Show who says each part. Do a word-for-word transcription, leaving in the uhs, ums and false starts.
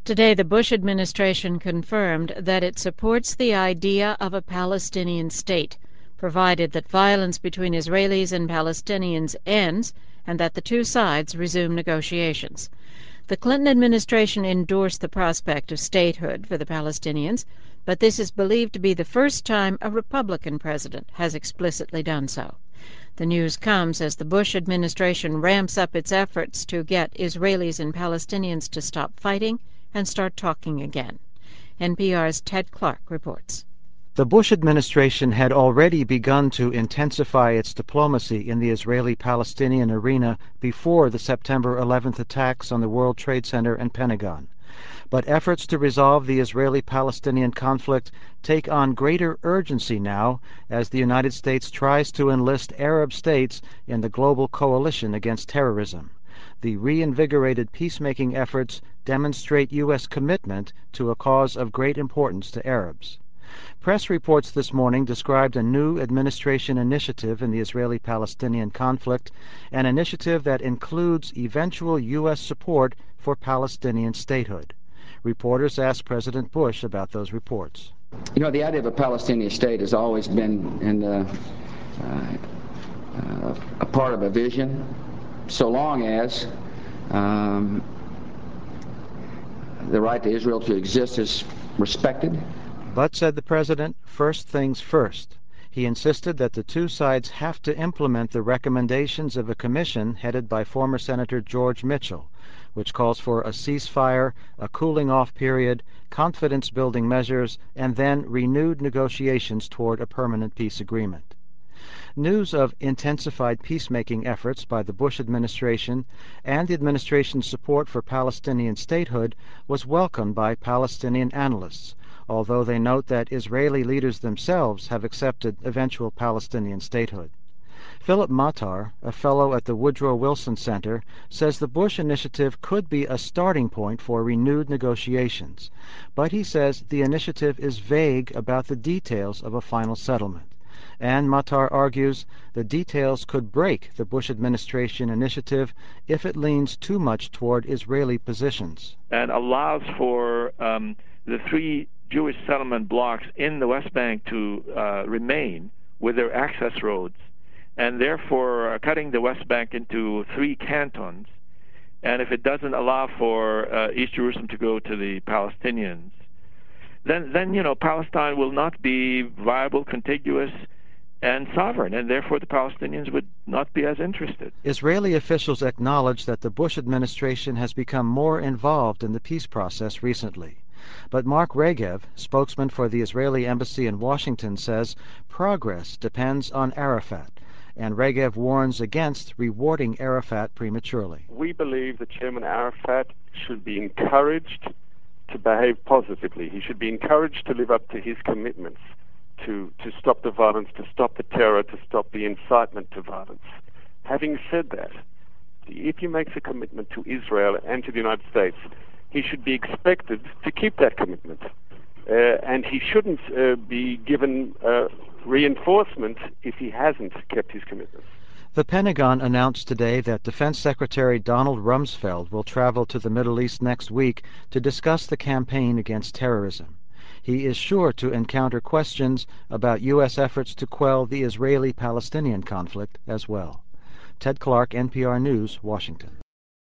Speaker 1: Today, the Bush administration confirmed that it supports the idea of a Palestinian state, provided that violence between Israelis and Palestinians ends and that the two sides resume negotiations. The Clinton administration endorsed the prospect of statehood for the Palestinians, but this is believed to be the first time a Republican president has explicitly done so. The news comes as the Bush administration ramps up its efforts to get Israelis and Palestinians to stop fighting and start talking again. N P R's Ted Clark reports.
Speaker 2: The Bush administration had already begun to intensify its diplomacy in the Israeli-Palestinian arena before the September eleventh attacks on the World Trade Center and Pentagon. But efforts to resolve the Israeli-Palestinian conflict take on greater urgency now as the United States tries to enlist Arab states in the global coalition against terrorism. The reinvigorated peacemaking efforts demonstrate U S commitment to a cause of great importance to Arabs. Press reports this morning described a new administration initiative in the Israeli-Palestinian conflict, an initiative that includes eventual U S support for Palestinian statehood. Reporters asked President Bush about those reports.
Speaker 3: You know, the idea of a Palestinian state has always been in the, uh, uh, a part of a vision, so long as um, the right to Israel to exist is respected.
Speaker 2: But, said the president, first things first. He insisted that the two sides have to implement the recommendations of a commission headed by former Senator George Mitchell, which calls for a ceasefire, a cooling-off period, confidence-building measures, and then renewed negotiations toward a permanent peace agreement. News of intensified peacemaking efforts by the Bush administration and the administration's support for Palestinian statehood was welcomed by Palestinian analysts, although they note that Israeli leaders themselves have accepted eventual Palestinian statehood. Philip Matar, a fellow at the Woodrow Wilson Center, says the Bush initiative could be a starting point for renewed negotiations, but he says the initiative is vague about the details of a final settlement. And Matar argues the details could break the Bush administration initiative if it leans too much toward Israeli positions.
Speaker 4: And allows for um, the three Jewish settlement blocks in the West Bank to uh, remain with their access roads, and therefore uh, cutting the West Bank into three cantons. And if it doesn't allow for uh, East Jerusalem to go to the Palestinians, then, then you know, Palestine will not be viable, contiguous, and sovereign, and therefore the Palestinians would not be as interested.
Speaker 2: Israeli officials acknowledge that the Bush administration has become more involved in the peace process recently. But Mark Regev, spokesman for the Israeli embassy in Washington, says progress depends on Arafat, and Regev warns against rewarding Arafat prematurely.
Speaker 5: We believe that Chairman Arafat should be encouraged to behave positively. He should be encouraged to live up to his commitments, to, to stop the violence, to stop the terror, to stop the incitement to violence. Having said that, if he makes a commitment to Israel and to the United States, he should be expected to keep that commitment. Uh, and he shouldn't uh, be given uh, reinforcement if he hasn't kept his commitments.
Speaker 2: The Pentagon announced today that Defense Secretary Donald Rumsfeld will travel to the Middle East next week to discuss the campaign against terrorism. He is sure to encounter questions about U S efforts to quell the Israeli-Palestinian conflict as well. Ted Clark, N P R News, Washington.